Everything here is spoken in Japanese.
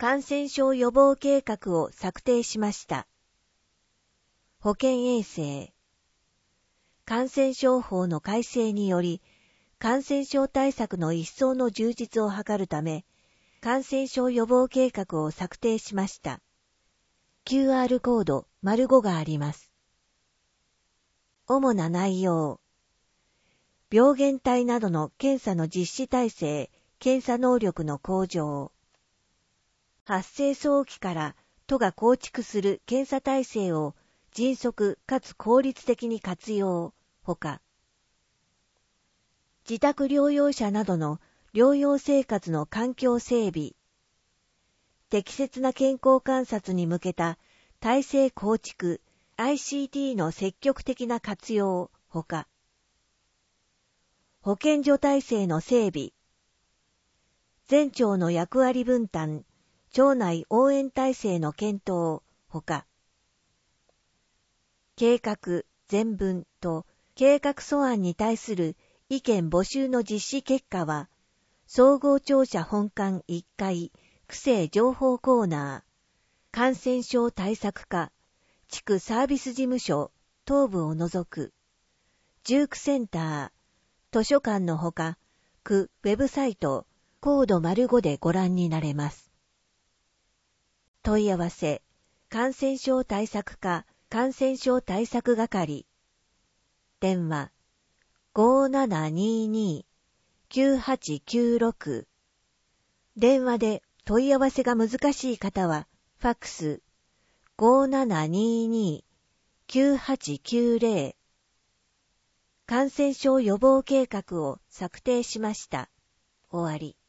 感染症予防計画を策定しました。保健衛生。感染症法の改正により、感染症対策の一層の充実を図るため、感染症予防計画を策定しました。QR コード ⑤があります。主な内容。病原体などの検査の実施体制、検査能力の向上。発生早期から都が構築する検査体制を迅速かつ効率的に活用、ほか。自宅療養者などの療養生活の環境整備。適切な健康観察に向けた体制構築、ICT の積極的な活用、ほか。保健所体制の整備。全庁の役割分担、庁内応援体制の検討、ほか。計画、前文と計画素案に対する意見募集の実施結果は、総合庁舎本館1階、区政情報コーナー、感染症対策課、地区サービス事務所、等部を除く、19センター、図書館のほか、区ウェブサイト、コード ⑤でご覧になれます。問い合わせ、感染症対策課、感染症対策係。電話、5722-9896。電話で問い合わせが難しい方は、ファックス、5722-9890。感染症予防計画を策定しました。終わり。